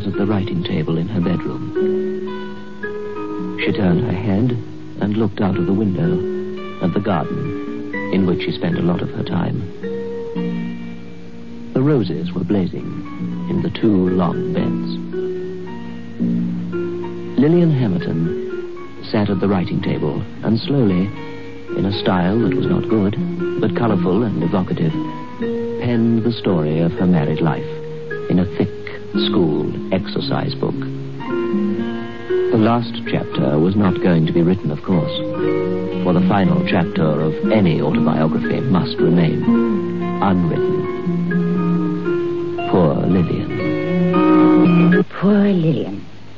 sat at the writing table in her bedroom. She turned her head and looked out of the window at the garden, in which she spent a lot of her time. The roses were blazing in the 2 long beds. Lillian Hamilton sat at the writing table and slowly, in a style that was not good, but colourful and evocative, penned the story of her married life in a thick, schooled exercise book. The last chapter was not going to be written, of course, for the final chapter of any autobiography must remain unwritten. Poor Lillian. Poor Lillian.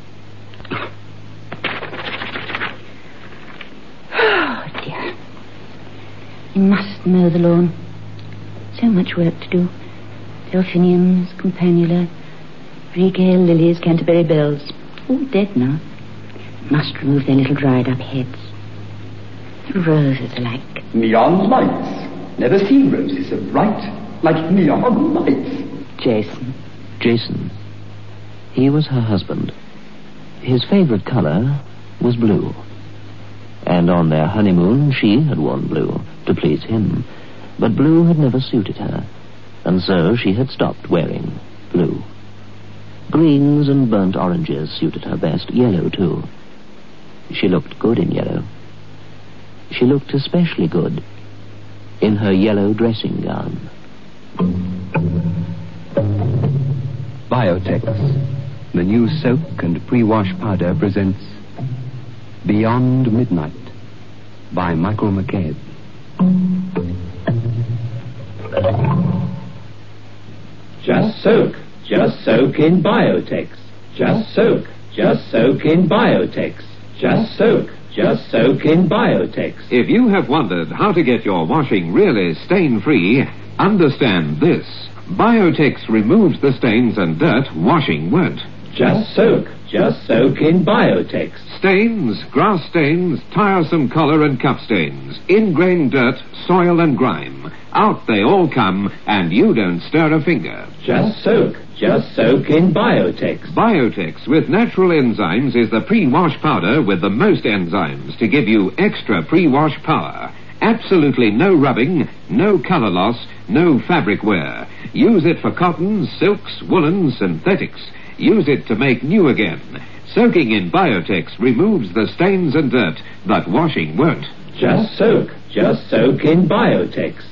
Oh, dear. You must mow the lawn. So much work to do. Delphiniums, campanula, regale lilies, Canterbury bells. All dead now. Must remove their little dried-up heads. The roses are like... neon lights. Never seen roses so bright, like neon lights. Jason. He was her husband. His favorite color was blue. And on their honeymoon, she had worn blue to please him. But blue had never suited her, and so she had stopped wearing blue. Greens and burnt oranges suited her best, yellow too. She looked good in yellow. She looked especially good in her yellow dressing gown. Biotex, the new soak and pre-wash powder, presents Beyond Midnight by Michael McCabe. Just soak in Biotex. Just soak in Biotex. Just soak in Biotex. If you have wondered how to get your washing really stain-free, understand this. Biotex removes the stains and dirt washing won't. Just soak in Biotex. Stains, grass stains, tiresome collar and cuff stains, ingrained dirt, soil and grime. Out they all come, and you don't stir a finger. Just soak in Biotex. Biotex with natural enzymes is the pre-wash powder with the most enzymes to give you extra pre-wash power. Absolutely no rubbing, no color loss, no fabric wear. Use it for cottons, silks, woolens, synthetics. Use it to make new again. Soaking in Biotex removes the stains and dirt, but washing won't. Just soak in Biotex.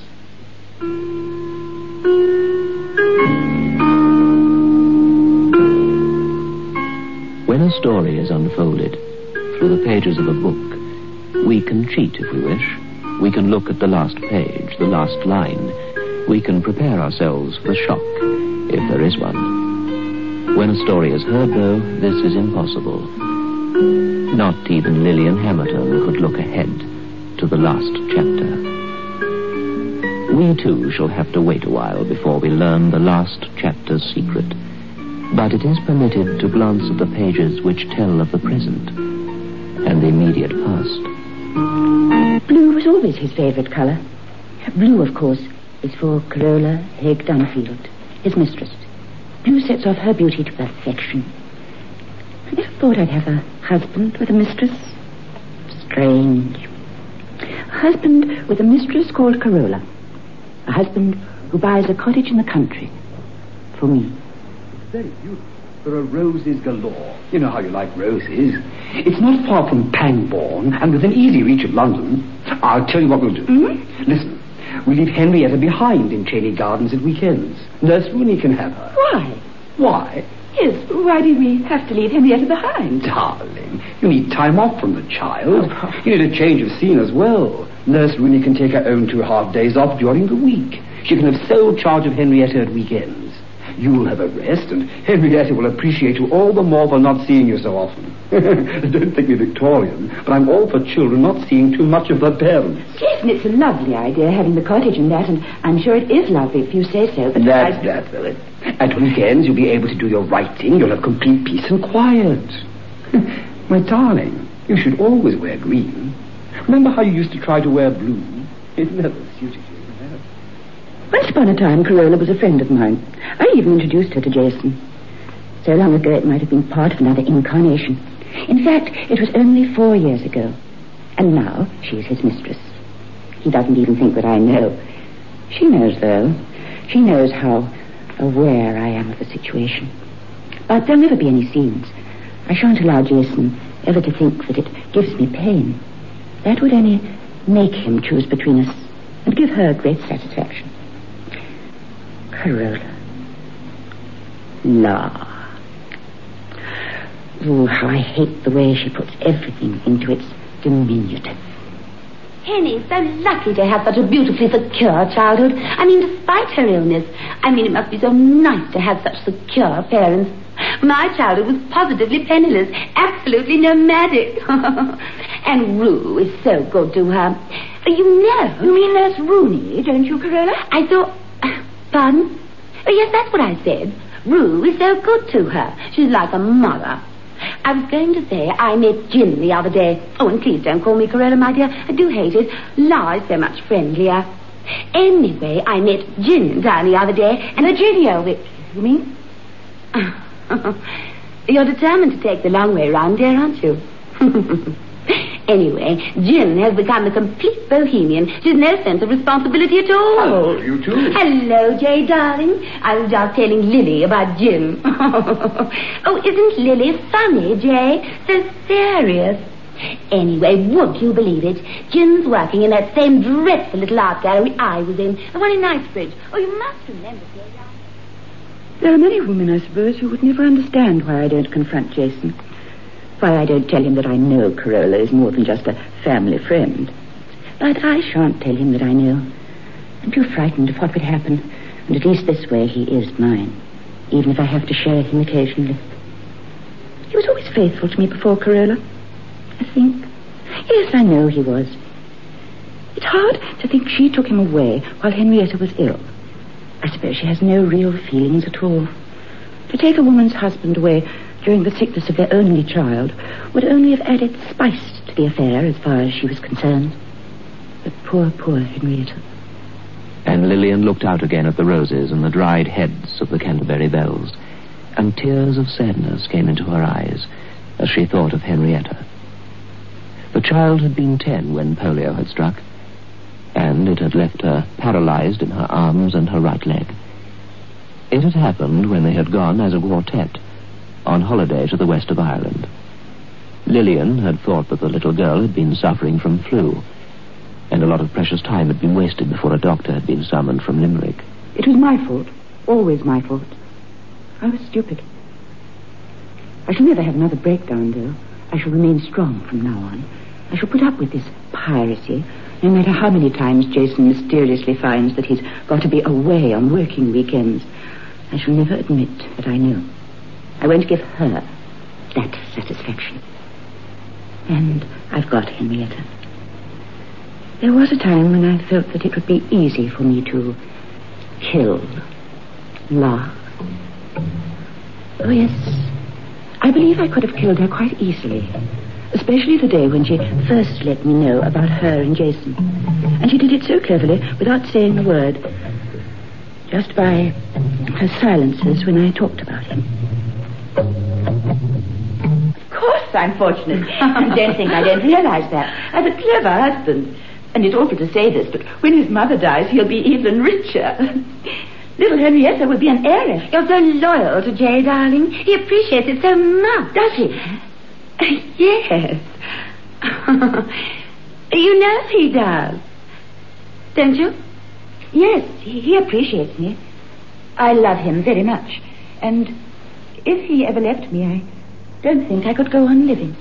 When a story is unfolded through the pages of a book, we can cheat if we wish. We can look at the last page, the last line. We can prepare ourselves for the shock, if there is one. When a story is heard, though, this is impossible. Not even Lillian Hamilton could look ahead to the last chapter. We, too, shall have to wait a while before we learn the last chapter's secret. But it is permitted to glance at the pages which tell of the present and the immediate past. Blue was always his favorite color. Blue, of course, is for Carola Haig Dunfield, his mistress. Blue sets off her beauty to perfection. I never thought I'd have a husband with a mistress. Strange. A husband with a mistress called Carola. A husband who buys a cottage in the country. For me. Very beautiful. There are roses galore. You know how you like roses. It's not far from Pangbourne, and within easy reach of London. I'll tell you what we'll do. Mm-hmm. Listen, we leave Henrietta behind in Cheney Gardens at weekends. Nurse Rooney can have her. Why? Why? Yes, why do we have to leave Henrietta behind? Darling, you need time off from the child. You need a change of scene as well. Nurse Rooney can take her own 2.5 days off during the week. She can have sole charge of Henrietta at weekends. You'll have a rest, and Henrietta will appreciate you all the more for not seeing you so often. Don't think me Victorian, but I'm all for children not seeing too much of their parents. Jason, it's a lovely idea, having the cottage and that, and I'm sure it is lovely if you say so, but... That's that, Philip. At weekends, you'll be able to do your writing. You'll have complete peace and quiet. My darling, you should always wear green. Remember how you used to try to wear blue? It never suited you. Once upon a time, Carola was a friend of mine. I even introduced her to Jason. So long ago it might have been part of another incarnation. In fact, it was only 4 years ago. And now she is his mistress. He doesn't even think that I know. She knows, though. She knows how aware I am of the situation. But there'll never be any scenes. I shan't allow Jason ever to think that it gives me pain. That would only make him choose between us and give her great satisfaction. Carola. La. Oh, how I hate the way she puts everything into its diminutive. Henny's so lucky to have such a beautifully secure childhood. I mean, despite her illness. I mean, it must be so nice to have such secure parents. My childhood was positively penniless, absolutely nomadic. And Rue is so good to her. You know... You mean Nurse Rooney, don't you, Carola? I thought... Pardon? Oh, yes, that's what I said. Rue is so good to her. She's like a mother. I was going to say I met Jim the other day. Oh, and please don't call me Carola, my dear. I do hate it. La is so much friendlier. Anyway, I met Jim down the other day, and Virginia, you mean? You're determined to take the long way round, dear, aren't you? Anyway, Jim has become a complete bohemian. She's no sense of responsibility at all. Oh, you too. Hello, Jay, darling. I was just telling Lily about Jim. Oh, isn't Lily funny, Jay? So serious. Anyway, would you believe it? Jim's working in that same dreadful little art gallery I was in, the one in Knightsbridge. Oh, you must remember, Jay, darling. There are many women, I suppose, who would never understand why I don't confront Jason. Why I don't tell him that I know Carola is more than just a family friend. But I shan't tell him that I know. I'm too frightened of what would happen. And at least this way he is mine, even if I have to share him occasionally. He was always faithful to me before Carola, I think. Yes, I know he was. It's hard to think she took him away while Henrietta was ill. I suppose she has no real feelings at all. To take a woman's husband away during the sickness of their only child would only have added spice to the affair as far as she was concerned. But poor Henrietta. And Lillian looked out again at the roses and the dried heads of the Canterbury bells, and tears of sadness came into her eyes as she thought of Henrietta. The child had been 10 when polio had struck, and it had left her paralyzed in her arms and her right leg. It had happened when they had gone as a quartet on holiday to the west of Ireland. Lillian had thought that the little girl had been suffering from flu, and a lot of precious time had been wasted before a doctor had been summoned from Limerick. It was my fault. Always my fault. I was stupid. I shall never have another breakdown, though. I shall remain strong from now on. I shall put up with this piracy, no matter how many times Jason mysteriously finds that he's got to be away on working weekends. I shall never admit that I know. I won't give her that satisfaction. And I've got Henrietta. There was a time when I felt that it would be easy for me to kill La. Oh, yes. I believe I could have killed her quite easily. Especially the day when she first let me know about her and Jason. And she did it so cleverly without saying a word. Just by her silences when I talked about him. Of course I'm fortunate. And don't think I don't realize that. I have a clever husband. And it's awful to say this, but when his mother dies, he'll be even richer. Little Henrietta will be an heiress. You're so loyal to Jay, darling. He appreciates it so much. Does he? Yes. You know he does. Don't you? Yes, he appreciates me. I love him very much. And if he ever left me, I don't think I could go on living.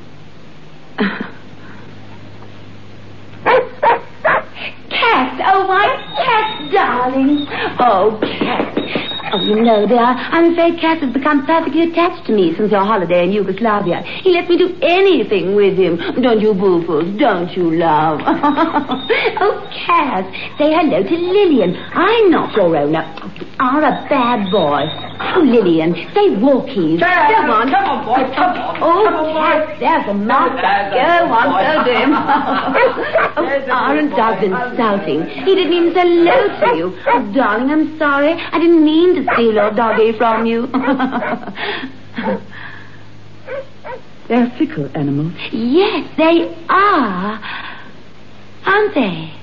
Cat! Oh, my cat, darling. Oh, Cat. Oh, you know, dear, I'm afraid Cat has become perfectly attached to me since your holiday in Yugoslavia. He lets me do anything with him. Don't you, Boo-Foos? Don't you, love? Oh, Cat, say hello to Lillian. I'm not your owner. You are a bad boy. Oh, Lillian, say walkies. Come on, boy, come on. Oh, Cat, there's a master. Go on, so do him. Aren't Doug insulting? He didn't even say hello to you. Oh, darling, I'm sorry. I didn't mean to steal your doggy from you. They're fickle animals. Yes, they are. Aren't they?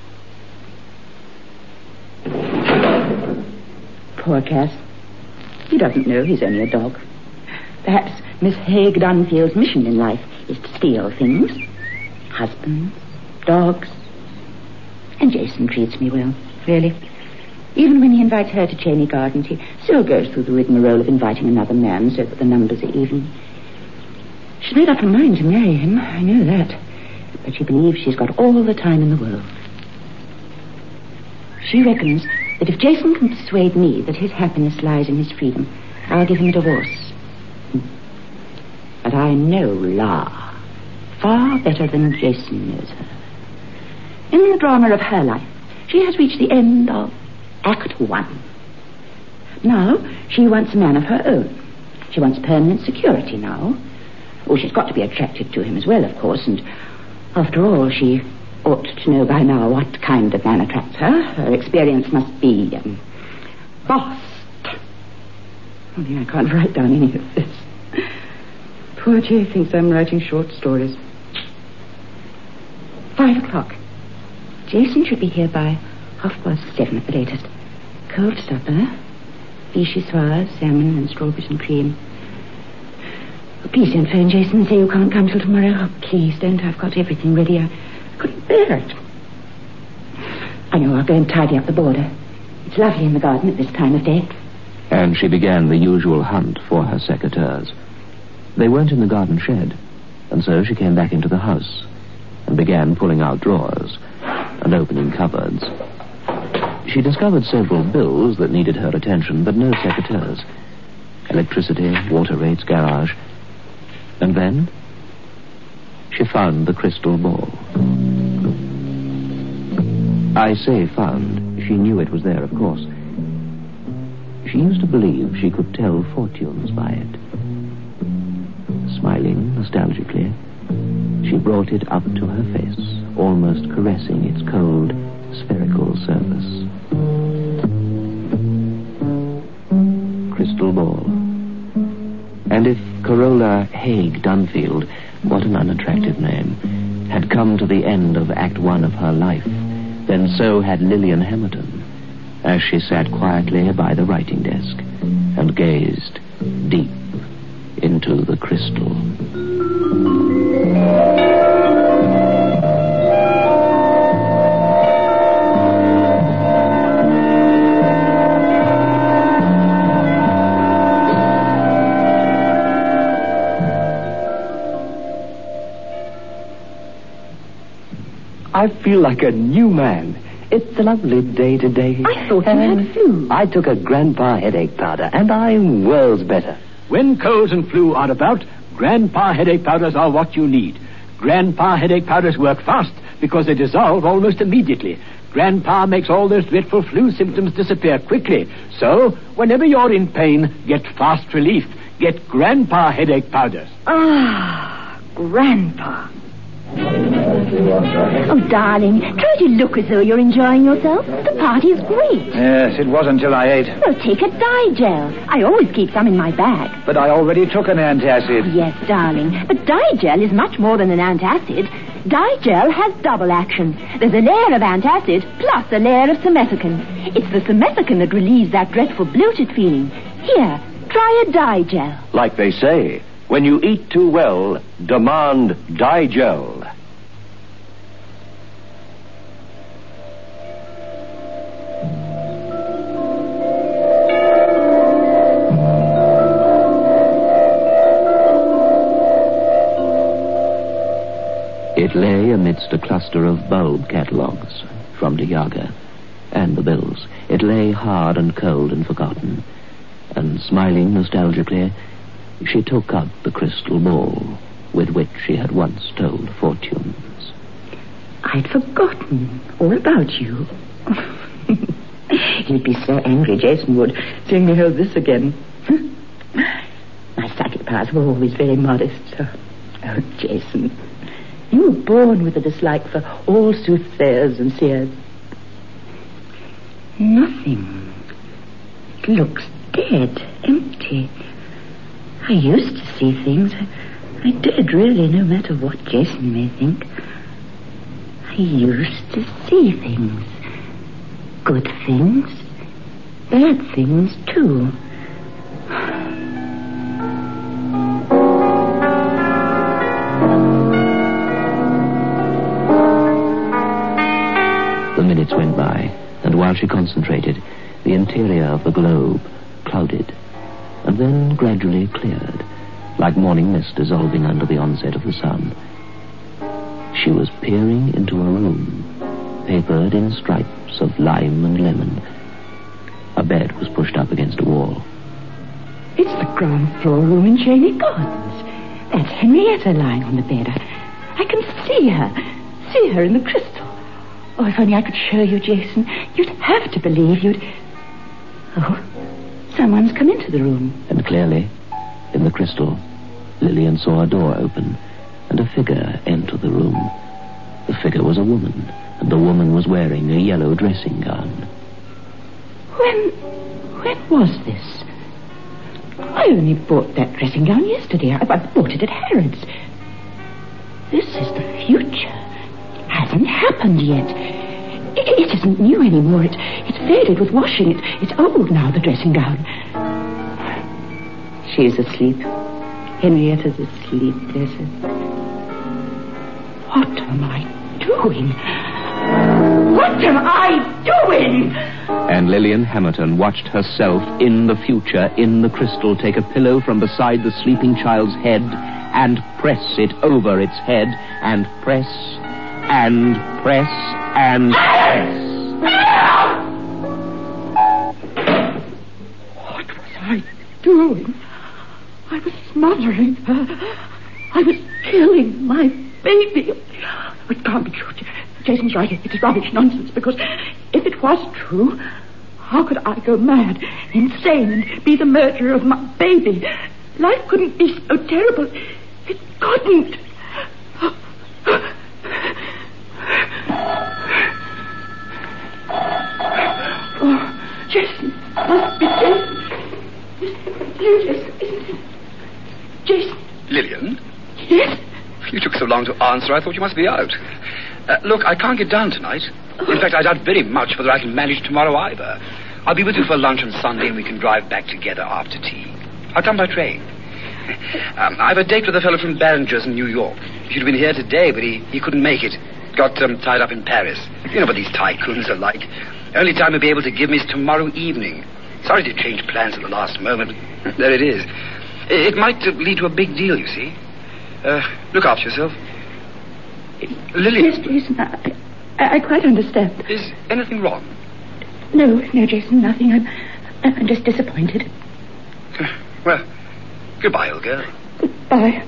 Poor Cass. He doesn't know he's only a dog. Perhaps Miss Haig Dunfield's mission in life is to steal things. Husbands, dogs. And Jason treats me well, really. Even when he invites her to Cheney Gardens, he still goes through the rigmarole of inviting another man so that the numbers are even. She's made up her mind to marry him, I know that. But she believes she's got all the time in the world. She reckons that if Jason can persuade me that his happiness lies in his freedom, I'll give him a divorce. But I know La far better than Jason knows her. In the drama of her life, she has reached the end of Act 1. Now, she wants a man of her own. She wants permanent security now. Oh, she's got to be attracted to him as well, of course, and after all, she ought to know by now what kind of man attracts her. Her experience must be vast. Only I can't write down any of this. Poor Jay thinks I'm writing short stories. 5 o'clock. Jason should be here by 7:30 at the latest. Cold supper, vichyssoise, salmon and strawberries and cream. Oh, please don't phone Jason and say you can't come till tomorrow. Oh, please don't. I've got everything ready. I couldn't bear it. I know, I'll go and tidy up the border. It's lovely in the garden at this time of day. And she began the usual hunt for her secateurs. They weren't in the garden shed, and so she came back into the house and began pulling out drawers and opening cupboards. She discovered several bills that needed her attention, but no secateurs. Electricity, water rates, garage. And then she found the crystal ball. I say found. She knew it was there, of course. She used to believe she could tell fortunes by it. Smiling nostalgically, she brought it up to her face, almost caressing its cold, spherical surface. Crystal ball. And if Corolla Haig Dunfield, what an unattractive name, had come to the end of Act 1 of her life, then so had Lillian Hamilton, as she sat quietly by the writing desk and gazed deep into the crystal. I feel like a new man. It's a lovely day today. I thought you had flu. I took a Grandpa headache powder, and I'm worlds better. When colds and flu are about, Grandpa headache powders are what you need. Grandpa headache powders work fast because they dissolve almost immediately. Grandpa makes all those dreadful flu symptoms disappear quickly. So, whenever you're in pain, get fast relief. Get Grandpa headache powders. Ah, Grandpa. Oh, darling, try to look as though you're enjoying yourself. The party is great. Yes, it was until I ate. Well, take a Digel. I always keep some in my bag. But I already took an antacid. Yes, darling, but Digel is much more than an antacid. Digel has double action. There's a layer of antacid plus a layer of simethicone. It's the simethicone that relieves that dreadful bloated feeling. Here, try a Digel. Like they say, when you eat too well, demand Digel. It lay amidst a cluster of bulb catalogues from De Jager and the bills. It lay hard and cold and forgotten. And smiling nostalgically, she took up the crystal ball with which she had once told fortunes. I'd forgotten all about you. He'd be so angry, Jason would, seeing me hold this again. My psychic Grandpas were always very modest. Oh, Jason, you were born with a dislike for all soothsayers and seers. Nothing. It looks dead, empty. I used to see things. I did, really, no matter what Jason may think. I used to see things. Good things. Bad things, too. The minutes went by, and while she concentrated, the interior of the globe clouded, and then gradually cleared, like morning mist dissolving under the onset of the sun. She was peering into a room, papered in stripes of lime and lemon. A bed was pushed up against a wall. It's the ground floor room in Cheney Gardens. That's Henrietta lying on the bed. I can see her in the crystal. Oh, if only I could show you, Jason. You'd have to believe you'd... Oh, someone's come into the room. And clearly, in the crystal, Lillian saw a door open and a figure enter the room. The figure was a woman, and the woman was wearing a yellow dressing gown. When was this? I only bought that dressing gown yesterday. I bought it at Harrods. This is the future. Hasn't happened yet. It isn't new anymore. It's faded with washing. It's old now, the dressing gown. She's asleep. Henrietta's asleep, there's her. What am I doing? What am I doing? And Lillian Hamilton watched herself in the future, in the crystal, take a pillow from beside the sleeping child's head and press it over its head and press and press and press. What was I doing? I was smothering her. I was killing my baby. It can't be true. Jason's right. It is rubbish, nonsense, because if it was true, how could I go mad, insane, and be the murderer of my baby? Life couldn't be so terrible. It couldn't. Oh, Jason. Must be Jason. It's you, Jason, isn't it? Jason. Lillian? Yes? You took so long to answer, I thought you must be out. Look, I can't get down tonight. In fact, I doubt very much whether I can manage tomorrow either. I'll be with you for lunch on Sunday, and we can drive back together after tea. I'll come by train. I have a date with a fellow from Barringer's in New York. He should have been here today, but he couldn't make it. Got tied up in Paris. You know what these tycoons are like. Only time he'll be able to give me is tomorrow evening. Sorry to change plans at the last moment. There it is. It might lead to a big deal, you see. Look after yourself. Lily. Yes, Jason, I quite understand. Is anything wrong? No, Jason, nothing. I'm just disappointed. Well, goodbye, old girl. Goodbye.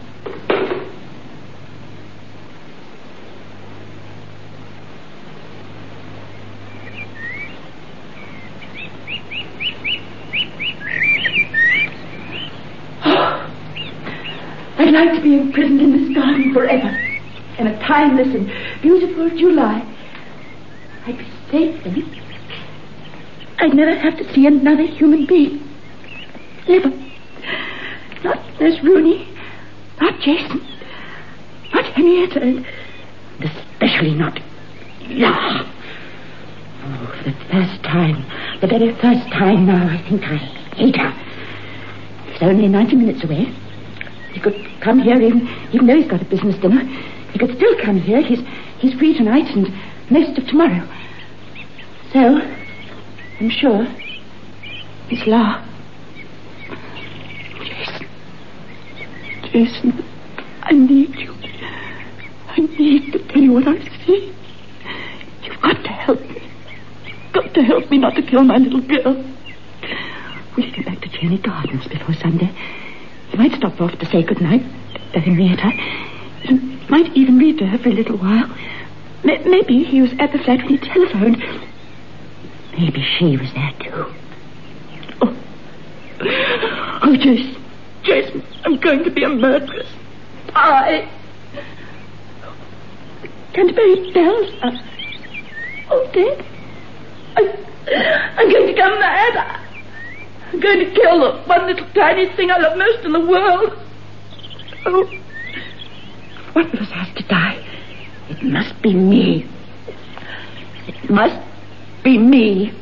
I'd like to be imprisoned in this garden forever. In a timeless and beautiful July. I'd be safe then. I'd never have to see another human being. Never. Not Nurse Rooney. Not Jason. Not Henrietta. And especially not love. Oh, for the first time. The very first time now, I think I hate her. It's only 90 minutes away. He could come here even though he's got a business dinner. He could still come here. He's free tonight and most of tomorrow. So, I'm sure, it's love. Jason, I need you. I need to tell you what I see. You've got to help me. You've got to help me not to kill my little girl. Will you get back to Cheney Gardens before Sunday? You might stop off to say goodnight to Henrietta. You might even read to her for a little while. Maybe he was at the flat when he telephoned. Maybe she was there too. Oh, Jason. I'm going to be a murderess. Canterbury Bells are all dead. I'm going to go mad. I'm going to kill the one little tiny thing I love most in the world. Oh, one of us has to die. It must be me. It must be me.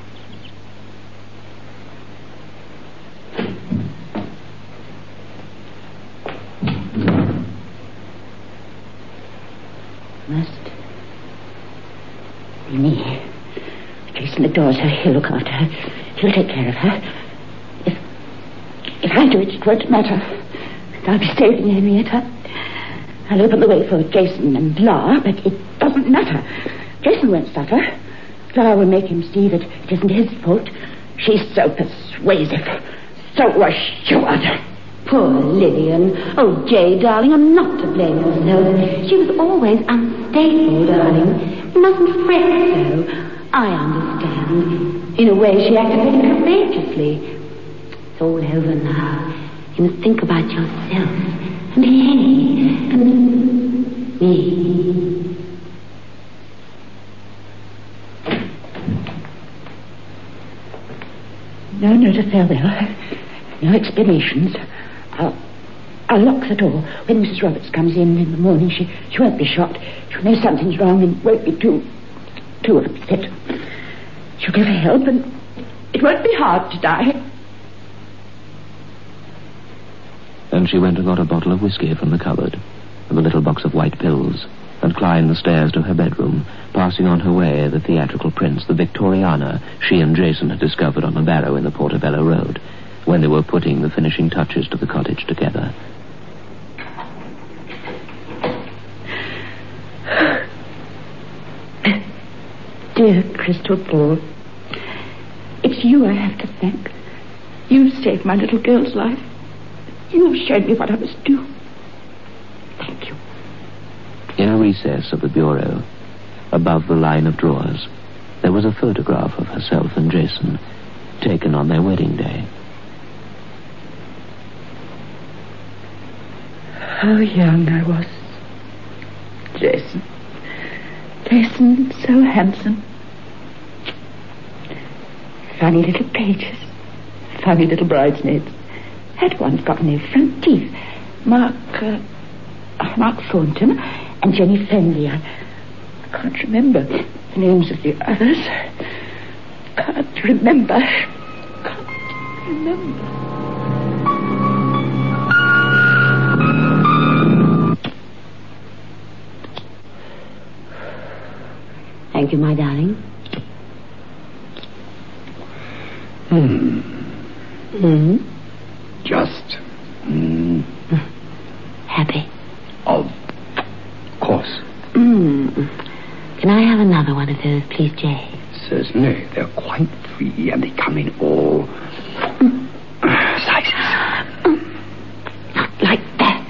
Must be me. Jason adores her. He'll look after her. He'll take care of her. If I do it, it won't matter. I'll be saving Henrietta. I'll open the way for Jason and Laura, but it doesn't matter. Jason won't suffer. Laura will make him see that it isn't his fault. She's so persuasive, so assured. Poor Lillian. Oh, Jay, darling, I'm not to blame yourself. She was always unstable, darling. You mustn't fret so. I understand. In a way, she acted very courageously. It's all over now. You must think about yourself and Henny and me. No note of farewell. No explanations. I'll lock the door. When Mrs. Roberts comes in the morning, she won't be shocked. She'll know something's wrong and won't be too upset. She'll give her help and it won't be hard to die. And she went and got a bottle of whiskey from the cupboard and a little box of white pills and climbed the stairs to her bedroom, passing on her way the theatrical prints, the Victoriana she and Jason had discovered on a barrow in the Portobello Road when they were putting the finishing touches to the cottage together. Dear Crystal Ball, it's you I have to thank. You saved my little girl's life. You've shown me what I must do. Thank you. In a recess of the bureau, above the line of drawers, there was a photograph of herself and Jason, taken on their wedding day. How young I was. Jason, so handsome. Funny little pages. Funny little bridesmaids. Had one gotten their front teeth. Mark Thornton and Jenny Fenley. I can't remember the names of the others. Can't remember. Thank you, my darling. Just. Happy. Of course. Can I have another one of those, please, Jay? Certainly. They're quite free and they come in all sizes. Not like that.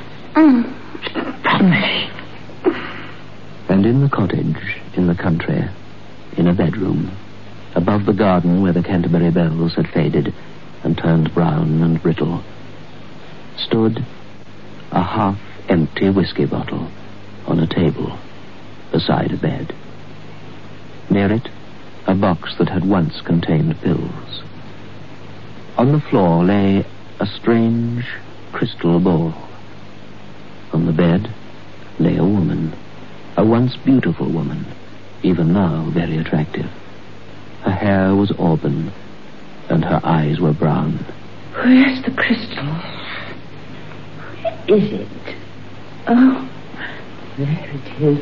Promise. And in the cottage, in the country, in a bedroom, above the garden where the Canterbury bells had faded and turned brown and brittle, stood a half-empty whiskey bottle on a table beside a bed. Near it, a box that had once contained pills. On the floor lay a strange crystal ball. On the bed lay a woman, a once beautiful woman, even now very attractive. Her hair was auburn, and her eyes were brown. Where's the crystal? Where is it? Oh, there it is.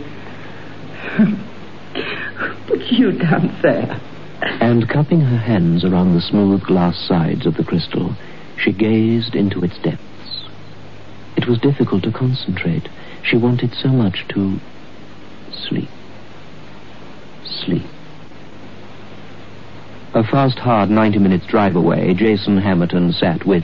Put you down there. And cupping her hands around the smooth glass sides of the crystal, she gazed into its depths. It was difficult to concentrate. She wanted so much to sleep. Sleep. A fast, hard 90 minutes drive away, Jason Hamilton sat with...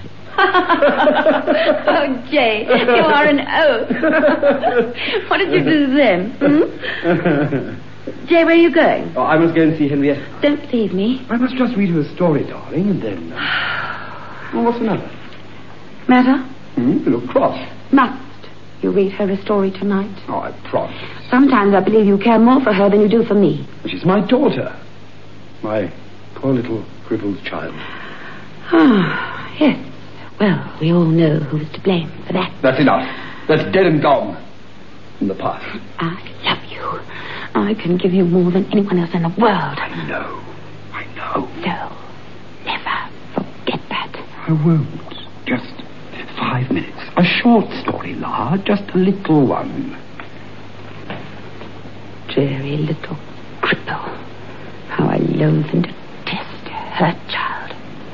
Oh, Jay, you are an oaf. What did you do then? Jay, where are you going? Oh, I must go and see Henrietta. Don't leave me. I must just read her a story, darling, and then... Well, what's the matter? Matter? You look cross. Must you read her a story tonight? Oh, I promise. Sometimes I believe you care more for her than you do for me. She's my daughter. My poor little crippled child. Ah, yes. Well, we all know who's to blame for that. That's enough. That's dead and gone. In the past. I love you. I can give you more than anyone else in the world. I know. So, never forget that. I won't. Just 5 minutes. A short story, La. Just a little one. Dreary little cripple. How I loathe and detest her child.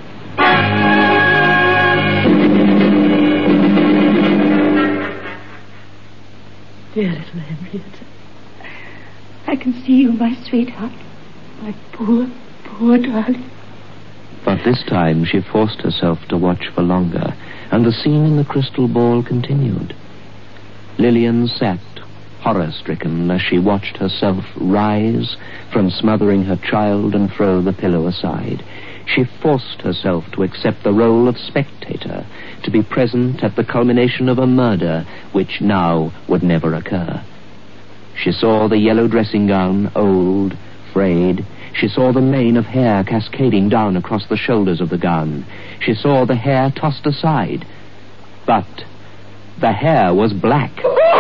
Dear little Henrietta, I can see you, my sweetheart. My poor darling. But this time she forced herself to watch for longer, and the scene in the crystal ball continued. Lillian sat, horror-stricken, as she watched herself rise from smothering her child and throw the pillow aside. She forced herself to accept the role of spectator, to be present at the culmination of a murder which now would never occur. She saw the yellow dressing gown, old, frayed. She saw the mane of hair cascading down across the shoulders of the gown. She saw the hair tossed aside. But the hair was black.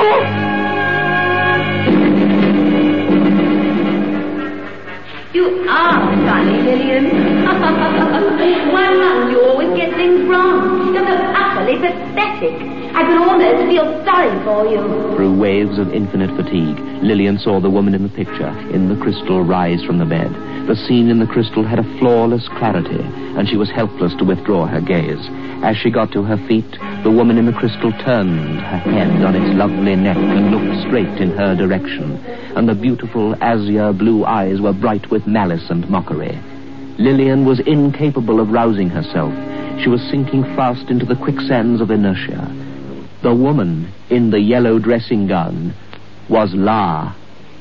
You are funny, Lillian. Why must you always get things wrong? You're so utterly pathetic. I can almost feel sorry for you. Through waves of infinite fatigue, Lillian saw the woman in the picture, in the crystal, rise from the bed. The scene in the crystal had a flawless clarity, and she was helpless to withdraw her gaze. As she got to her feet, the woman in the crystal turned her head on its lovely neck and looked straight in her direction, and the beautiful azure blue eyes were bright with malice and mockery. Lillian was incapable of rousing herself. She was sinking fast into the quicksands of inertia. The woman in the yellow dressing gown was La.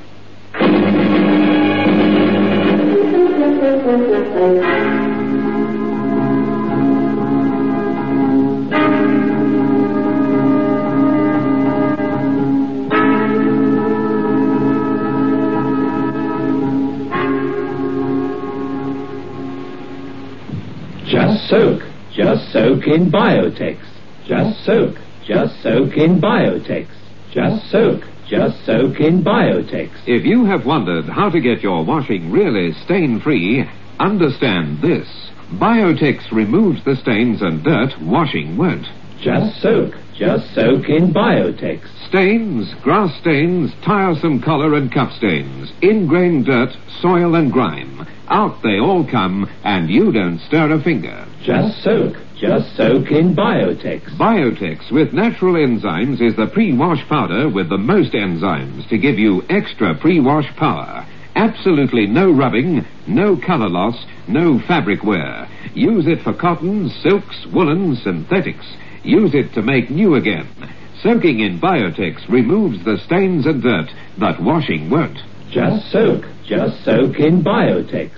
Just soak in Biotex. Just soak in Biotex. Just soak in Biotex. If you have wondered how to get your washing really stain-free, understand this. Biotex removes the stains and dirt washing won't. Just soak in Biotex. Stains, grass stains, tiresome collar and cuff stains, ingrained dirt, soil and grime. Out they all come, and you don't stir a finger. Just soak in Biotex. Biotex with natural enzymes is the pre-wash powder with the most enzymes to give you extra pre-wash power. Absolutely no rubbing, no color loss, no fabric wear. Use it for cottons, silks, woolens, synthetics. Use it to make new again. Soaking in Biotex removes the stains and dirt, but washing won't. Just soak in Biotex.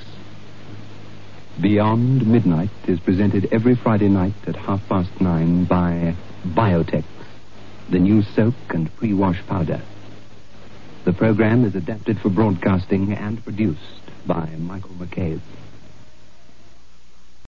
Beyond Midnight is presented every Friday night at 9:30 by Biotex, the new soak and pre-wash powder. The program is adapted for broadcasting and produced by Michael McCabe.